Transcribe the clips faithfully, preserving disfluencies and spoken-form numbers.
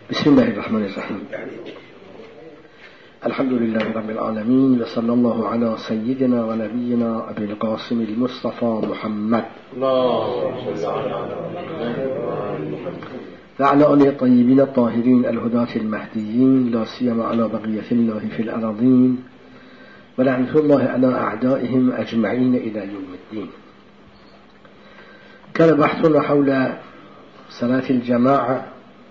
بسم الله الرحمن الرحيم. الحمد لله رب العالمين، وصلى الله على سيدنا ونبينا أبي القاسم المصطفى محمد وعلى آله الطيبين الطاهرين الهداة المهديين، لا سيما على بقية الله في الأراضين، ولعنة الله على أعدائهم أجمعين إلى يوم الدين. كان بحثنا حول صلاة الجماعة،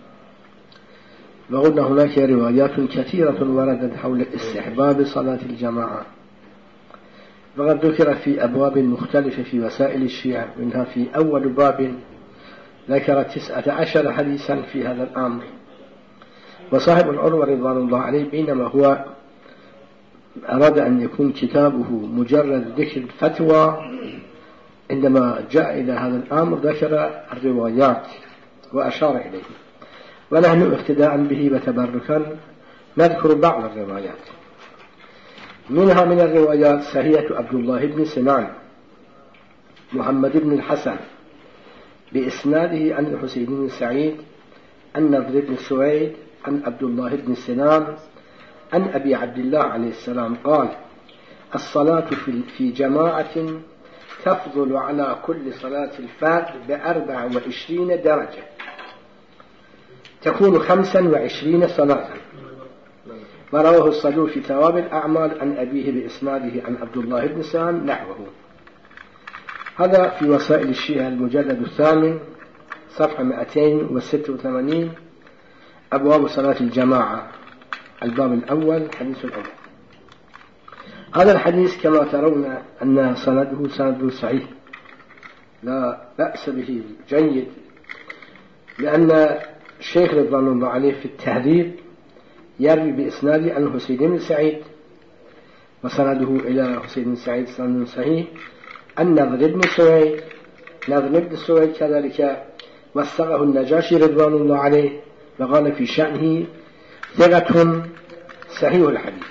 وقلنا هناك روايات كثيرة وردت حول استحباب صلاة الجماعة، وقد ذكر في أبواب مختلفة في وسائل الشيعة، منها في أول باب ذكر تسعة عشر حديثا في هذا الأمر. وصاحب العروة رضوان الله عليه بينما هو أراد أن يكون كتابه مجرد ذكر الفتوى، عندما جاء إلى هذا الأمر ذكر الروايات وأشار إليه، ونحن اقتداء به وتبركا نذكر بعض الروايات. منها من الروايات صحيحة عبد الله بن سنان محمد بن الحسن بإسناده عن حسين بن سعيد عن نضر بن سويد عن عبد الله بن سنان عن أبي عبد الله عليه السلام قال: الصلاة في جماعة تفضل على كل صلاة الفرد بأربع وعشرين درجة، تكون خمسا وعشرين صلاة. ورواه الصدوق في ثواب الأعمال عن أبيه بإسناده عن عبد الله بن سنان نحوه. هذا في وسائل الشيعة المجلد الثامن صفحة مئتين وستة وثمانين، أبواب صلاة الجماعة، الباب الأول، حديث الأول. هذا الحديث كما ترون أن سنده سند صحيح لا بأس به، جيد، لأن الشيخ رضوان الله عليه في التهذيب يروي بإسناده عن حسين بن سعيد، وسنده إلى حسين بن سعيد سند صحيح، أن نضر بن سويد نضر بن سويد كذلك وثقه النجاشي رضوان الله عليه وقال في شأنه ثقة صحيح الحديث.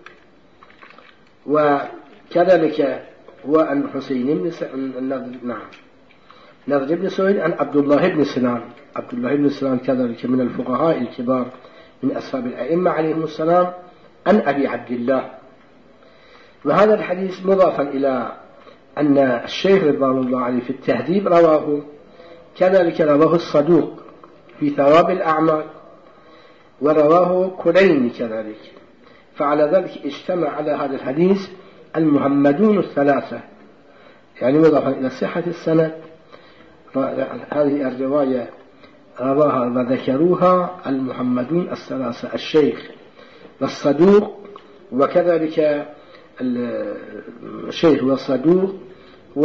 وكذلك هو عن حسين بن سعيد نعم نضر بن سويد عن عبد الله بن سنان. عبد الله بن سنان كذلك من الفقهاء الكبار من أصحاب الأئمة عليهم السلام عن أبي عبد الله. وهذا الحديث مضافا إلى أن الشيخ رضوان الله عليه في التهذيب رواه، كذلك رواه الصدوق في ثواب الأعمال، ورواه كليني كذلك. فعلى ذلك اجتمع على هذا الحديث المحمدون الثلاثة، يعني مضافا إلى صحة السند. هذه الرواية رواها وذكروها المحمدون الثلاثة، الشيخ والصدوق، وكذلك الشيخ والصدوق و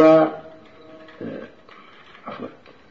عفوا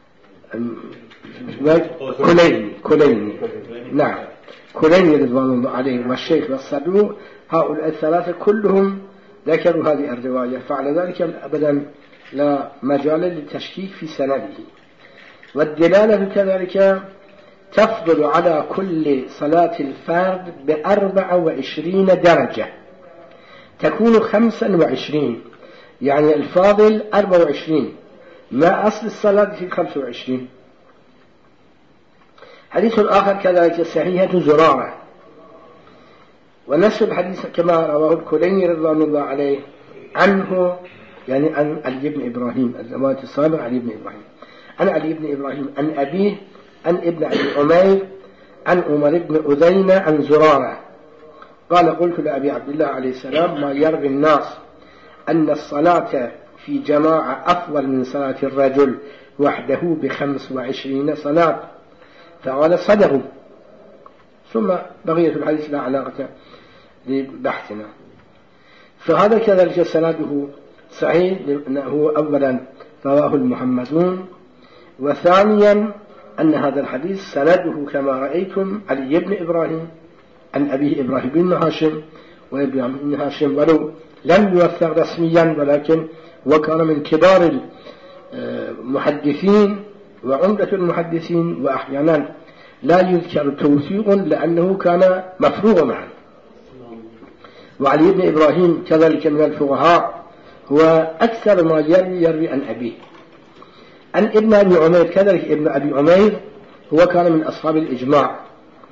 كليني كليني نعم كليني رضوان الله عليه والشيخ والصدوق، هؤلاء الثلاثة كلهم ذكروا هذه الرواية. فعلى ذلك أبدا لا مجال للتشكيك في سنده. والدلالة كذلك تفضل على كل صلاة الفرد بأربع وعشرين درجة، تكون خمسا وعشرين، يعني الفاضل أربع وعشرين، ما أصل الصلاة في خمس وعشرين. حديث آخر كذلك صحيحة زرارة، ونفس الحديث كما رواه الكليني رضوان الله عليه عنه، يعني عن علي بن إبراهيم، الرواية السابقة علي بن إبراهيم، عن علي بن إبراهيم عن أبيه عن ابن أبي عمير عن عمر بن أذينة عن زرارة قال: قلت لأبي عبد الله عليه السلام: ما يروي الناس أن الصلاة في جماعة أفضل من صلاة الرجل وحده بخمس وعشرين صلاة؟ فقال: صدقوا. ثم بقية الحديث لا علاقة لبحثنا. فهذا كذلك سنده صحيح، لأنه أولا رواه المحمدون، وثانيا أن هذا الحديث سنده كما رأيتم علي بن إبراهيم عن أبيه إبراهيم بن هاشم، وإبراهيم بن هاشم ولو لم يوثق رسميا ولكن وكان من كبار المحدثين وعمدة المحدثين، وأحيانا لا يذكر توثيق لأنه كان مفروغا عنه. وعلي بن إبراهيم كذلك من الفقهاء، هو أكثر ما يروي يروي عن أبيه. عن ابن أبي عمير كذلك، ابن أبي عمير هو كان من أصحاب الإجماع،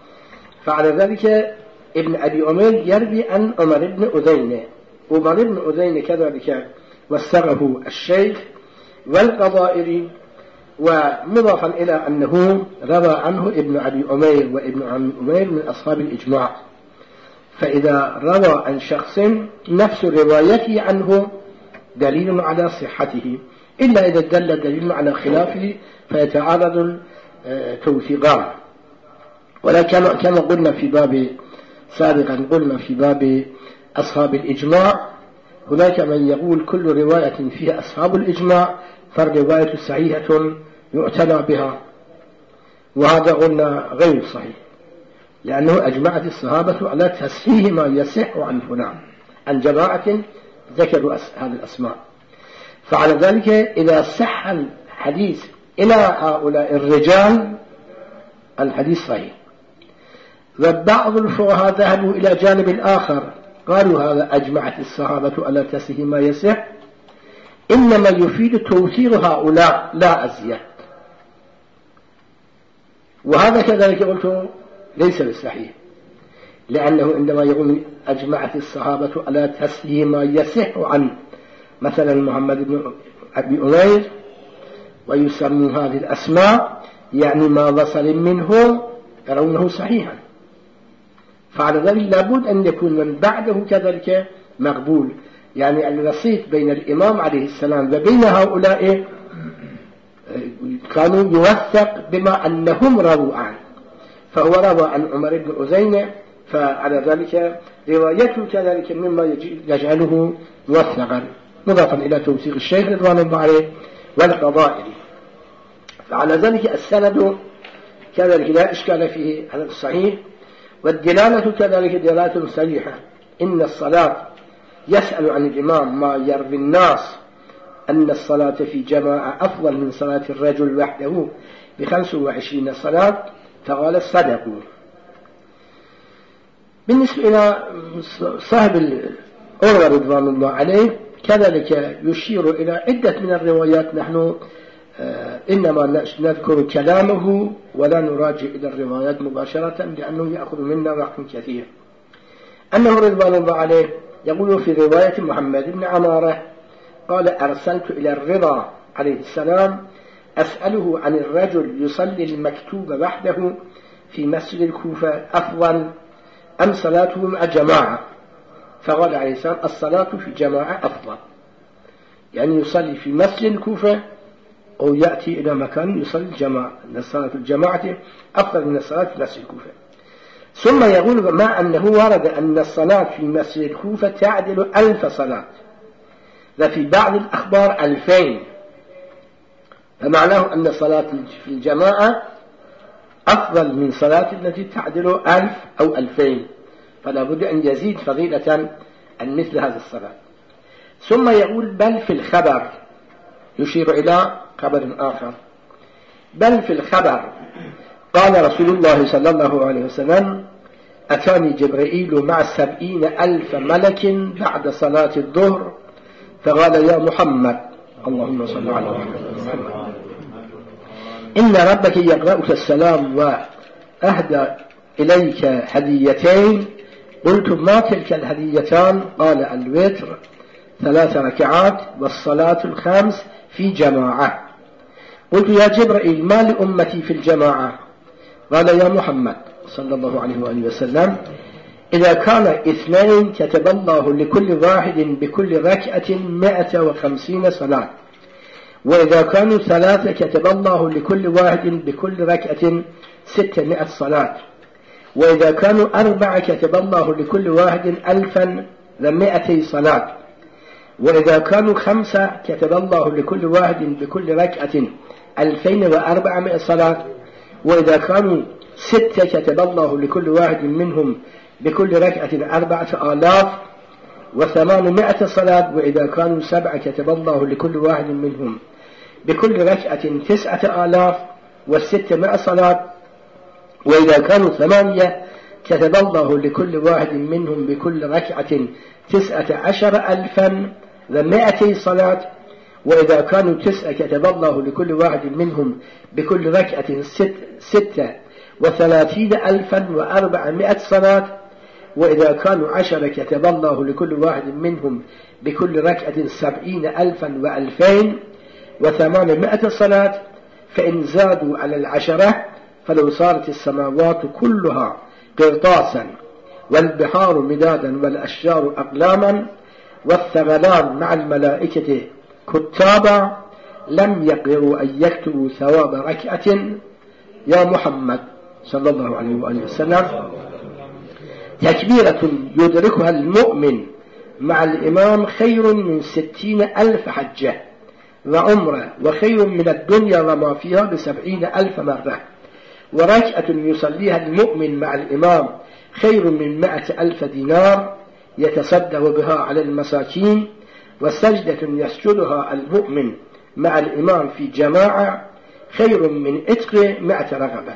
فعلى ذلك ابن أبي أمير يروي عن عمر بن أذينة. عمر بن أذينة كذلك وثقه الشيخ والقضائري، ومضافا إلى أنه روى عنه ابن أبي أمير وابن عم أمير من أصحاب الإجماع. فإذا روى عن شخص نفس روايته عنه دليل على صحته، إلا إذا دل دليل على خلافه فيتعارض التوثيقان. ولكن كما قلنا في باب سابقا قلنا في باب أصحاب الإجماع هناك من يقول كل رواية فيها أصحاب الإجماع فالرواية صحيحة يعتنى بها، وهذا قلنا غير صحيح، لأنه أجمعت الصحابة على تصحيح ما يصح عن فلان عن جماعة ذكروا هذه الأسماء. فعلى ذلك إذا صح الحديث إلى هؤلاء الرجال الحديث صحيح. وبعض الفقهاء ذهبوا إلى جانب الآخر، قالوا هذا أجمعت الصحابة على تصحيح ما يصح، إنما يفيد توثير هؤلاء لا أزيد. وهذا كذلك قلت ليس بالصحيح، لأنه عندما يقول أجمعت الصحابة على تصحيح ما يصح عن مثلا محمد بن أبي أمير ويسمون هذه الأسماء يعني ما وصل منه يرونه صحيحا، فعلى ذلك لابد أن يكون من بعده كذلك مقبول. يعني الوسيط بين الإمام عليه السلام وبين هؤلاء كانوا يوثق بما أنهم رووا عنه، فهو روى عن عمر بن أذينة، فعلى ذلك روايته كذلك مما يجعله موثقا، مضافا إلى توثيق الشيخ رضوان الله عليه والقضائري. فعلى ذلك السند كذلك لا إشكال فيه على الصحيح، والدلالة كذلك دلالة صريحة. إن الصلاة يسأل عن الإمام ما يروي الناس أن الصلاة في جماعة أفضل من صلاة الرجل وحده بخمس وعشرين صلاة، فقال صدقوا. بالنسبة إلى صاحب الأروى رضوان الله عليه كذلك يشير إلى عدة من الروايات، نحن إنما نذكر كلامه ولا نراجع إلى الروايات مباشرة لأنه يأخذ منا وقت كثير. أنه رضوان الله عليه يقول في رواية محمد بن عمارة قال أرسلت إلى الرضا عليه السلام أسأله عن الرجل يصلي المكتوب وحده في مسجد الكوفة أفضل أم صلاته مع جماعة، فقال عليه السلام الصلاة في جماعة أفضل، يعني يصلي في مسجد الكوفة أو يأتي إلى مكان يصلي الجماعة، أن الصلاة الجماعة أفضل من الصلاة في مسجد الكوفة. ثم يقول مع أنه ورد أن الصلاة في مسجد الكوفة تعدل ألف صلاة، وفي بعض الأخبار ألفين، فمعناه أن الصلاة في الجماعة أفضل من صلاة التي تعدل ألف أو ألفين، فلا بد أن يزيد فضيلة عن مثل هذه الصلاة. ثم يقول بل في الخبر، يشير إلى خبر آخر، بل في الخبر قال رسول الله صلى الله عليه وسلم أتاني جبرائيل مع سبعين ألف ملك بعد صلاة الظهر فقال يا محمد اللهم صل على محمد إن ربك يقرأك السلام وأهدى إليك هديتين. قلت ما تلك الهديتان؟ قال الوتر ثلاث ركعات والصلاة الخمس في جماعة. قلت يا جبرائيل ما لأمتي في الجماعة؟ قال يا محمد صلى الله عليه وآله وسلم إذا كان اثنين كتب الله لكل واحد بكل ركعة مائة وخمسين صلاة، وإذا كانوا ثلاثة كتب الله لكل واحد بكل ركعة ستمائة صلاة، وإذا كانوا أربعة كتب الله لكل واحد ألفا ومائتي صلاة، وإذا كانوا خمسة كتب الله لكل واحد بكل ركعة ألفين وأربعمائة صلاة، وإذا كانوا ستة كتب الله لكل واحد منهم بكل ركعة أربعة آلاف وثمانمائة صلاة، وإذا كانوا سبعة كتب الله لكل واحد منهم بكل ركعة تسعة آلاف وستمائة صلاة، وإذا كانوا ثمانية كتب الله لكل واحد منهم بكل ركعة تسعة عشر ألفا ومائتي صلاة، وإذا كانوا تسعة كتب الله لكل واحد منهم بكل ركعة ست ستة وثلاثين ألفا وأربعمائة صلاة، وإذا كانوا عشرة كتب الله لكل واحد منهم بكل ركعة سبعين ألفا وألفين وثمانمائة صلاة، فإن زادوا على العشرة فلو صارت السماوات كلها قرطاسا والبحار مدادا والأشجار أقلاما والثغلان مع الملائكة كتابا لم يقدروا أن يكتبوا ثواب ركعة يا محمد صلى الله عليه وآله وسلم. تكبيرة يدركها المؤمن مع الإمام خير من ستين ألف حجة وعمرة، وخير من الدنيا وما فيها بسبعين ألف مرة. وركعة يصليها المؤمن مع الإمام خير من مائة ألف دينار يتصدق بها على المساكين. وسجدة يسجدها المؤمن مع الإمام في جماعة خير من عتق مائة رغبة.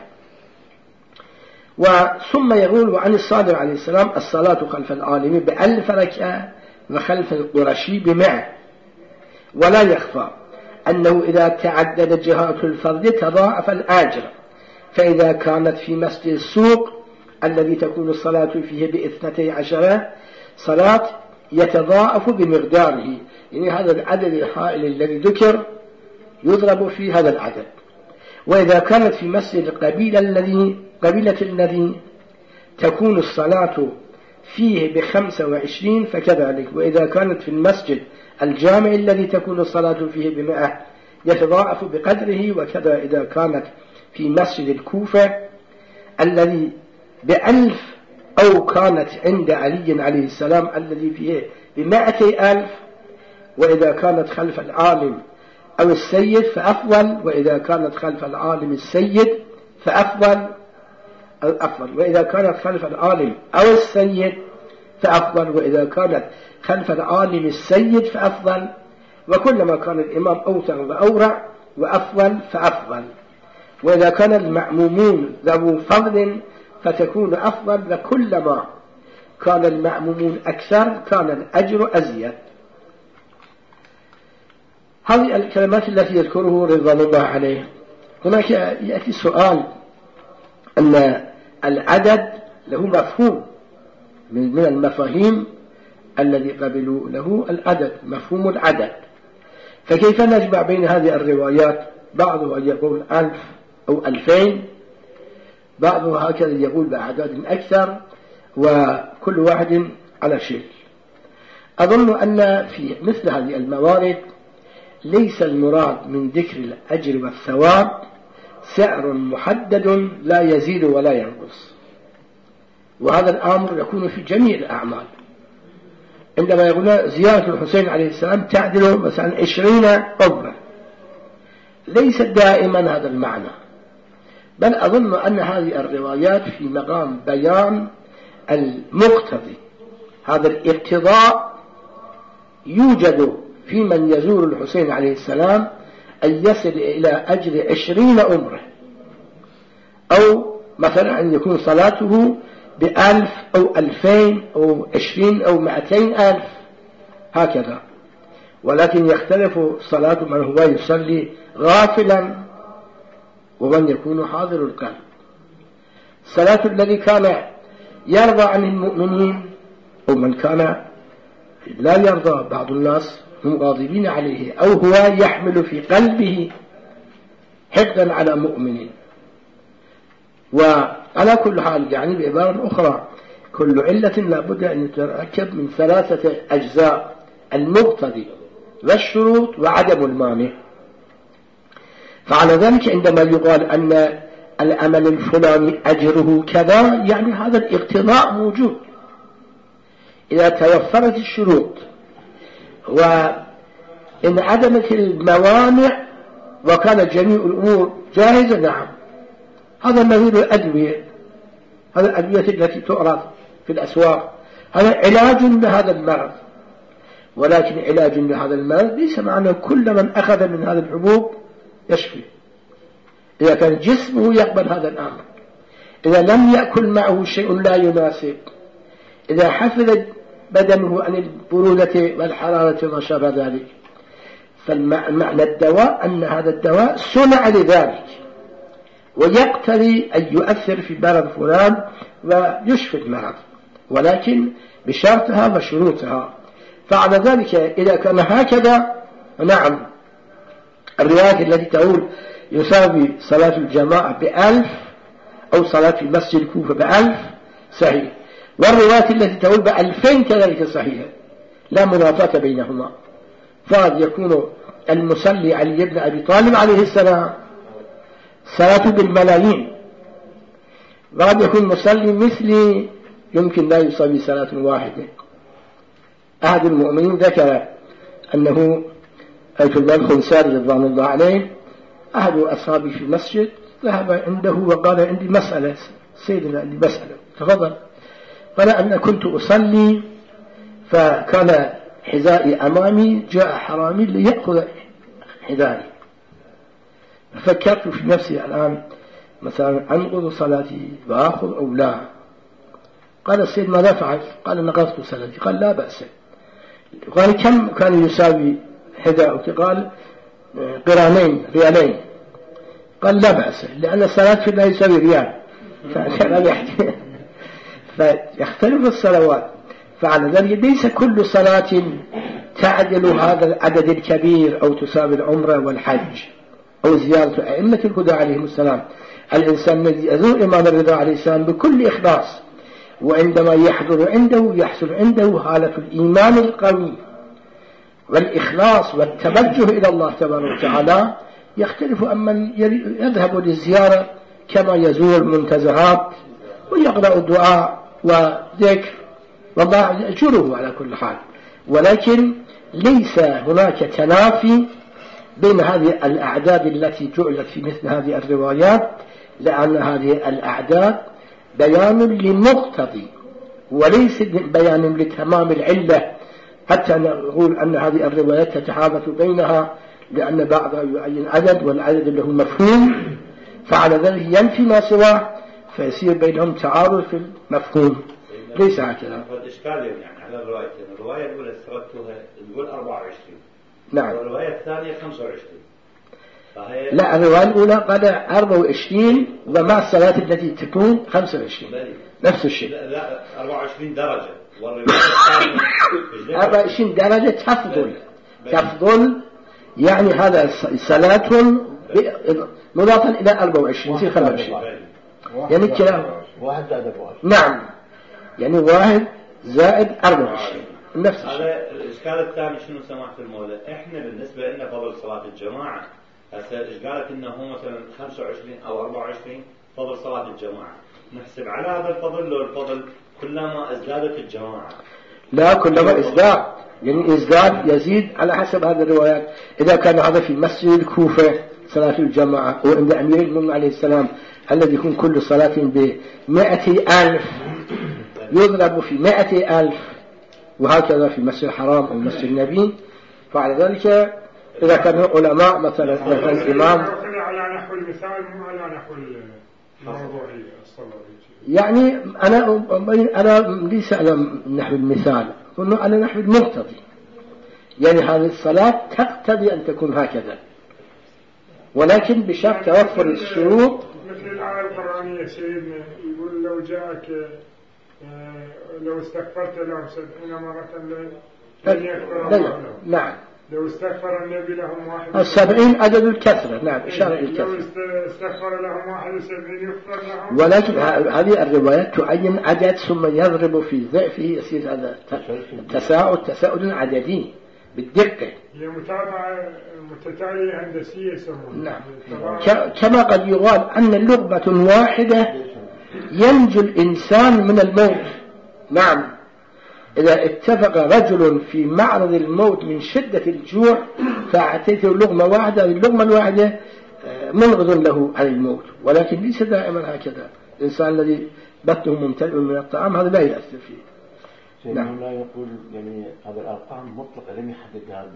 وثم يقول عن الصادق عليه السلام: الصلاة خلف العالم بألف ركعة وخلف القرشي بمئة. ولا يخفى أنه إذا تعدد جهات الفرد تضاعف الأجر، فإذا كانت في مسجد السوق الذي تكون الصلاة فيه باثنتي عشرة صلاة يتضاعف بمقداره، يعني هذا العدد الحائل الذي ذكر يضرب في هذا العدد. وإذا كانت في مسجد القبيلة الذي قبيلة الذي تكون الصلاة فيه بخمسة وعشرين فكذلك. وإذا كانت في المسجد الجامع الذي تكون الصلاة فيه بمئة يتضاعف بقدره. وكذا إذا كانت في مسجد الكوفة الذي بألف، أو كانت عند علي عليه السلام الذي فيه بمائتي ألف. وإذا كانت خلف العالم أو السيد فأفضل، وإذا كانت خلف العالم السيد فأفضل الأفضل، وإذا كانت خلف العالم أو السيد فأفضل، وإذا كانت خلف العالم السيد فأفضل. وكلما كان الإمام أوتر وأورع وأفضل فأفضل. وإذا كان المأمومون ذو فضل فتكون أفضل، وكلما كان المأمومون أكثر كان الأجر أزيد. هذه الكلمات التي يذكره رضوان الله عليه. هناك يأتي سؤال أن العدد له مفهوم من المفاهيم الذي قبلوا له العدد، مفهوم العدد، فكيف نجمع بين هذه الروايات؟ بعضها يقول ألف أو ألفين، بعضها هكذا يقول بأعداد أكثر، وكل واحد على شيء. أظن أن في مثل هذه الموارد ليس المراد من ذكر الأجر والثواب سعر محدد لا يزيد ولا ينقص، وهذا الأمر يكون في جميع الأعمال. عندما يقول زيارة الحسين عليه السلام تعدل مثلا عشرين عمرة، ليس دائما هذا المعنى، بل أظن أن هذه الروايات في مقام بيان المقتضي. هذا الاقتضاء يوجد في من يزور الحسين عليه السلام أن يصل إلى أجر عشرين عمره، أو مثلا أن يكون صلاته بألف أو ألفين أو عشرين أو مئتين ألف هكذا. ولكن يختلف صلاة من هو يصلي غافلا ومن يكون حاضر القلب. صلاة الذي كان يرضى عن المؤمنين أو من كان لا يرضى، بعض الناس هم غاضبين عليه أو هو يحمل في قلبه حقدا على مؤمنين. وعلى كل حال يعني بعبارة أخرى كل علة لابد أن تتركب من ثلاثة أجزاء: المقتضي والشروط وعدم المانع. فعلى ذلك عندما يقال أن العمل الفلاني أجره كذا، يعني هذا الاقتضاء موجود. إذا توفرت الشروط وإن عدمت الموانع وكان جميع الأمور جاهزة، نعم، هذا مثل الأدوية، هذا الأدوية التي تعرض في الأسواق، هذا علاج لهذا المرض. ولكن علاج لهذا المرض ليس معنى كل من أخذ من هذا الحبوب يشفي. إذا كان جسمه يقبل هذا الأمر، إذا لم يأكل معه شيء لا يناسب، إذا حفظ بدنه عن البرودة والحرارة وما شابه ذلك، فالمعنى الدواء أن هذا الدواء صنع لذلك. ويقتضي أن يؤثر في مرض فلان ويشفي المرض، ولكن بشرطها وشروطها. فعلى ذلك إذا كان هكذا، نعم، الرواية التي تقول يساوي صلاة الجماعة بألف أو صلاة في مسجد الكوفة بألف صحيح، والرواية التي تقول بألفين كذلك صحيحة، لا منافاة بينهما. فقد يكون المصلي علي بن أبي طالب عليه السلام صلاته بالملايين، وقد يكون مصلي مثلي يمكن لا يصلي صلاة واحدة. أحد المؤمنين ذكر أنه آية الله الخنساري رضوان الله عليه أحد أصحابي في المسجد ذهب عنده وقال عندي مسألة، سيدنا عندي مسألة، تفضل. قال أنا كنت أصلي فكان حذائي أمامي، جاء حرامي ليأخذ حذائي، ففكرت في نفسي الآن مثلا أنقض صلاتي وآخذ أو لا. قال السيد ماذا فعلت؟ قال نقضت صلاتي. قال لا بأس. قال كم كان يساوي حذاؤك؟ قال قرانين ريالين. قال لا بأس، لأن الصلاة في الله يساوي ريال، فيختلف الصلوات. فعلى ذلك ليس كل صلاة تعدل هذا العدد الكبير أو تساوي العمرة والحج أو زيارة أئمة الهدى عليهم السلام. الإنسان الذي يزور إمام الرضا عليه السلام بكل إخلاص، وعندما يحضر عنده يحصل عنده حالة الإيمان القوي والإخلاص والتوجه إلى الله تبارك وتعالى، يختلف أمن يذهب للزيارة كما يزور المنتزهات ويقرأ الدعاء وذكر والله أجره على كل حال. ولكن ليس هناك تنافي بين هذه الأعداد التي جعلت في مثل هذه الروايات، لأن هذه الأعداد بيان لمقتضي وليس بيان لتمام العلة، حتى نقول أن هذه الروايات تتحابث بينها لأن بعضها يعين عدد والعدد له مفهوم، فعلى ذلك ينفي ما سواه فيصير بينهم تعارض في المفهوم. ليس هكذا. الإشكال يعني على الروايتين، الرواية الأولى استردتها تقول أربعة وعشرين، نعم، والرواية الثانية خمسة وعشرين. فهي لا، الرواية الأولى قال أربعة وعشرين ومع الصلاة التي تكون خمسة وعشرين نفس الشيء. لا, لا أربعة وعشرين درجة، والرواية الثانية أربعة وعشرين درجة تفضل تفضل يعني هذا صلاة مضافا إلى أربعة وعشرين في خمسة وعشرين، يعني كلام واحد زائد أربعة وعشرين، نعم، يعني واحد زائد أربعة وعشرين نفس الشيء. هذا الإشكال الثاني شنو سماحة المولى؟ إحنا بالنسبة لنا فضل صلاة الجماعة، هسه إيش قالت إنه هو مثلا خمسة وعشرين أو أربعة وعشرين فضل صلاة الجماعة، نحسب على هذا الفضل لو الفضل كلما ازدادت الجماعة؟ لا، كلما ازداد، يعني ازداد يزيد على حسب هذه الروايات. إذا كان هذا في مسجد الكوفة صلاة الجماعة وعند أمير المؤمنين عليه السلام الذي يكون كل صلاة بمائة ألف يضرب في مائة ألف، وهكذا في مسجد الحرام أو مسجد النبي. فعلى ذلك إذا كان علماء مثلا الإمام على نحو المثال مو على نحو الموضوعية الصلاة، يعني أنا أنا ليس على نحو المثال، إنه على نحو المقتضي، يعني هذه الصلاة تقتضي أن تكون هكذا، ولكن بشرط توفر الشروط. مثل الآية القرآنية سيدنا يقول لو جاءك لو استغفرت له سبعين مرة لن يغفر الله له. نعم، لو استغفر النبي لهم واحد السبعين عدد الكثرة، نعم، إشارة الكثرة. لو استغفر لهم واحد وسبعين يغفر لهم. ولكن هذه الروايات تعين عدد ثم يضرب في ضعفه، يصير هذا تساؤل تساؤل عددي بالدقة. هي متابعة متتالية هندسية يسمونها. نعم، كما قد يقال أن لقمة واحدة ينجو الإنسان من الموت. نعم، إذا اتفق رجل في معرض الموت من شدة الجوع فأعطيته لقمة واحدة، اللقمة الواحدة منغذ له عن الموت، ولكن ليس دائما هكذا. الإنسان الذي بطنه ممتلئ من الطعام هذا لا يؤثر فيه. نعم، لا يقول يعني هذه الأرقام مطلقة لم يحددها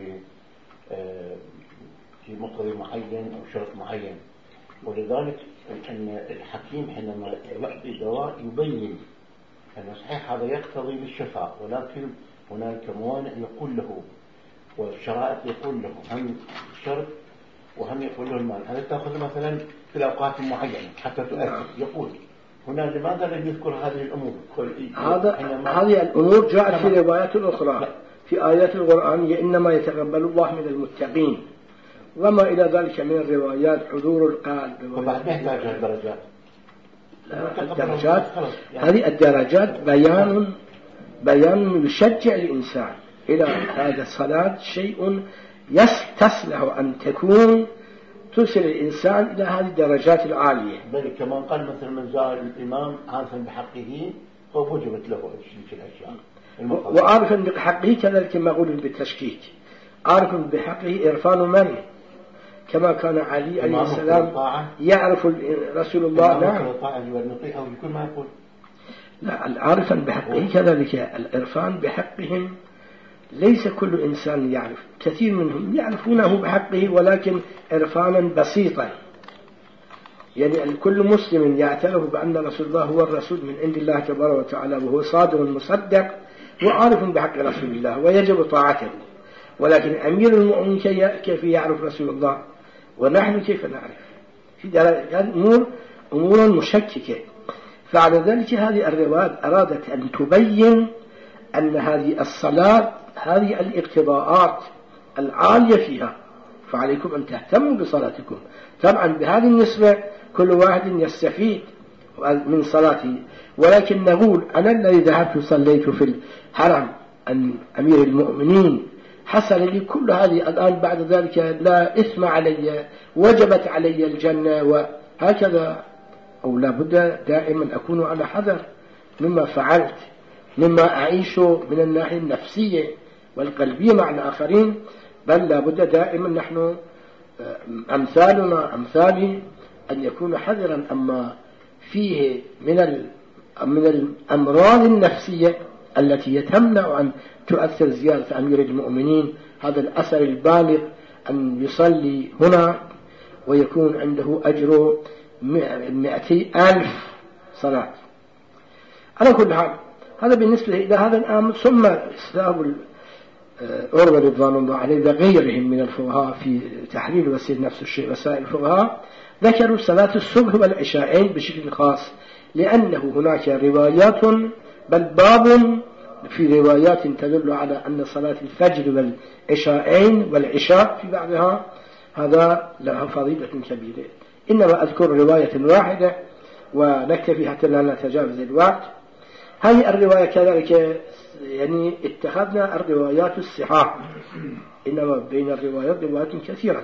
في مقتضى معين أو شرط معين، ولذلك أن الحكيم حينما يعطي دواء يبين أن صحيح هذا يقتضي بالشفاء، ولكن هناك موانع يقول له والشرائط يقول له هم الشرط وهم يقولون المال هذا تأخذ مثلا في الأوقات معينة حتى تؤثر. يقول هنا لماذا لم يذكر هذه الأمور؟ هذا هذه الأمور جاءت في روايات أخرى في آيات القرآن إنما يتقبل الله من المتقين وما إلى ذلك من الروايات حضور القلب. وبعد ما يحتاج الدرجات الدرجات هذه الدرجات بيان بيان يشجع الإنسان إلى هذا الصلاة شيء يستصلح أن تكون توصل الإنسان إلى هذه الدرجات العالية. بل كمان قال مثل من زار الإمام عارفا بحقه فوجبت له تلك الأشياء وعارفا بحقه كذلك ما قول بالتشكيك عارفا بحقه إرفان من كما كان علي عليه السلام يعرف رسول الله. نعم لا العارفا بحقه كذلك الإرفان بحقهم ليس كل إنسان يعرف، كثير منهم يعرفونه بحقه ولكن إرفانا بسيطا، يعني كل مسلم يعترف بأن رسول الله هو الرسول من عند الله تبارك وتعالى وهو صادق مصدق وعارف بحق رسول الله ويجب طاعته، ولكن أمير المؤمنين كيف يعرف رسول الله ونحن كيف نعرف؟ في هذه أمور أمور مشككة. فعلى ذلك هذه الروايات أرادت أن تبين أن هذه الصلاة هذه الاقتضاءات العالية فيها، فعليكم أن تهتموا بصلاتكم. طبعا بهذه النسبة كل واحد يستفيد من صلاته، ولكن نقول أنا الذي ذهبت صليت في الحرم أن أمير المؤمنين حصل لي كل هذه الآن بعد ذلك لا إثم علي وجبت علي الجنة وهكذا، أو لا بد دائما أكون على حذر مما فعلت مما أعيش من الناحية النفسية والقلبية مع الآخرين، بل لا بد دائما نحن أمثالنا أمثالي أن يكون حذرا أما فيه من من الأمراض النفسية التي تمنع أن تؤثر زيادة أمير المؤمنين هذا الأثر البالغ أن يصلي هنا ويكون عنده أجر مئتي ألف صلاة. على كل حال هذا بالنسبة إلى هذا الأمر. ثم استهاب أروى رضوان الله عليه وغيرهم من الفقهاء في تحليل وسيل نفس الشيء وسائل الفقهاء ذكروا صلاة الصبح والعشاءين بشكل خاص، لأنه هناك روايات بل باب في روايات تدل على أن صلاة الفجر والعشاءين والعشاء في بعضها هذا لها فضيلة كبيرة. إنما أذكر رواية واحدة ونكتفي حتى لا نتجاوز الوقت. هذه الرواية كذلك يعني اتخذنا الروايات الصحاح، إنما بين الروايات روايات كثيرة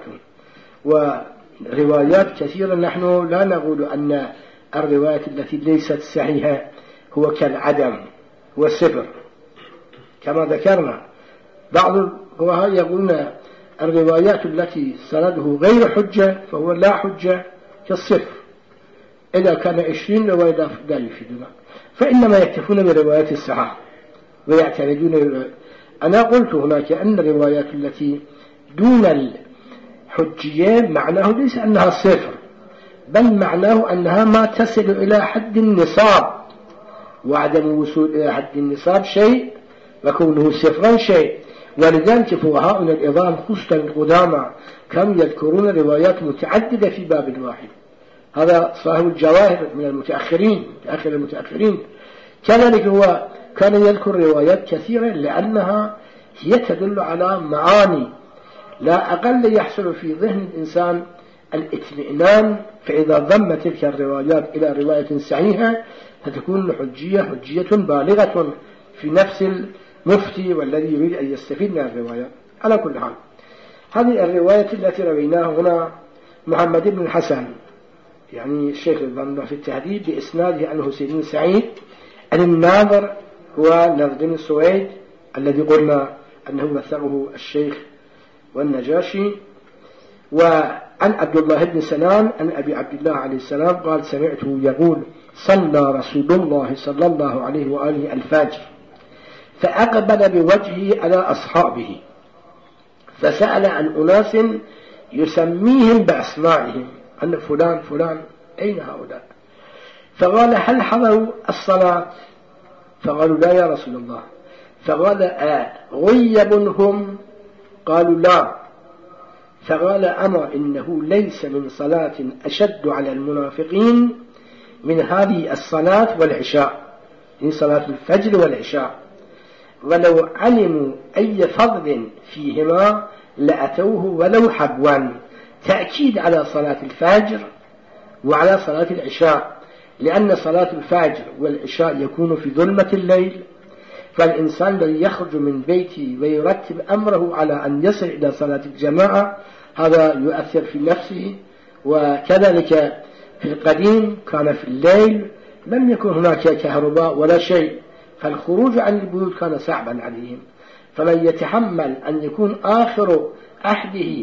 وروايات كثيرة نحن لا نقول أن الروايات التي ليست صحيحة هو كالعدم هو الصفر كما ذكرنا. بعض الفقهاء يقولون الروايات التي سنده غير حجة فهو لا حجة كالصفر، إذا كان عشرين رواية لا يفيدنا، فإنما يكتفون بروايات الصحاح ويعتمدون. أنا قلت هناك أن الروايات التي دون الحجية معناه ليس أنها صفر، بل معناه أنها ما تصل إلى حد النصاب، وعدم الوصول إلى حد النصاب شيء وكونه صفرا شيء. ولذلك فقهاؤنا العظام خصوصا القدامى كانوا يذكرون روايات متعددة في باب واحد. هذا صاحب الجواهر من المتأخرين متأخر المتأخرين كذلك هو كان يذكر روايات كثيرة لأنها هي تدل على معاني لا أقل يحصل في ذهن الإنسان الاطمئنان، فإذا ضم تلك الروايات إلى رواية صحيحة فتكون حجية حجية بالغة في نفس المفتي والذي يريد أن يستفيد من الرواية. على كل حال هذه الرواية التي رويناها هنا محمد بن الحسن يعني الشيخ الضمن في التهذيب بإسناده عن حسين بن سعيد عن الناظر هو ناظر بن سويد الذي قلنا أنه مثله الشيخ والنجاشي، وعن عبد الله بن سلام عن أبي عبد الله عليه السلام قال سمعته يقول صلى رسول الله صلى الله عليه وآله الفجر فأقبل بوجهه على أصحابه فسأل عن أناس يسميهم بأسمائهم أن فلان فلان أين هؤلاء؟ فقال هل حضروا الصلاة؟ فقالوا لا يا رسول الله. فقال أغيب هم؟ قالوا لا. فقال أمر إنه ليس من صلاة أشد على المنافقين من هذه الصلاة والعشاء، من صلاة الفجر والعشاء، ولو علموا أي فضل فيهما لأتوه ولو حبوا، تأكيد على صلاة الفجر وعلى صلاة العشاء، لأن صلاة الفجر والعشاء يكون في ظلمة الليل، فالإنسان الذي يخرج من بيته ويرتب أمره على أن يصل إلى صلاة الجماعة هذا يؤثر في نفسه. وكذلك في القديم كان في الليل لم يكن هناك كهرباء ولا شيء، فالخروج عن البيوت كان صعبا عليهم، فمن يتحمل أن يكون آخر أحده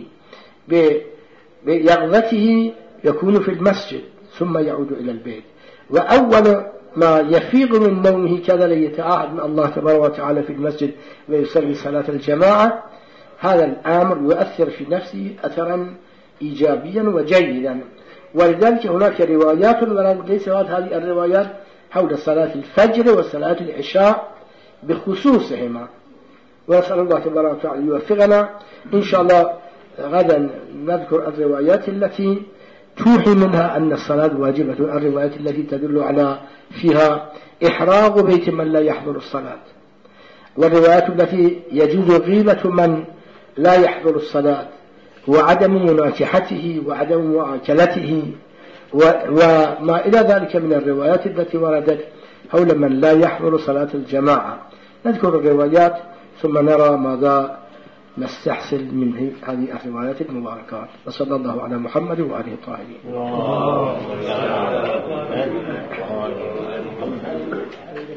بيقظته يكون في المسجد ثم يعود إلى البيت، وأول ما يفيق من نومه كذا يتعاهد من الله تبارك وتعالى في المسجد ويصلي صلاة الجماعة، هذا الأمر يؤثر في نفسه أثرا إيجابيا وجيدا. ولذلك هناك روايات ولكن ليس هذه الروايات حول صلاة الفجر وصلاة العشاء بخصوصهما، ونسأل الله تبارك وتعالى يوفقنا. إن شاء الله غدا نذكر الروايات التي توحي منها أن الصلاة واجبة، الروايات التي تدل على فيها إحراق بيت من لا يحضر الصلاة، والروايات التي يجوز غيبة من لا يحضر الصلاة وعدم مناكحته وعدم مؤاكلته وما إلى ذلك من الروايات التي وردت حول من لا يحضر صلاة الجماعة. نذكر الروايات ثم نرى ماذا نستحصل من هذه الروايات المباركات. وصلى الله على محمد وآله الطاهرين.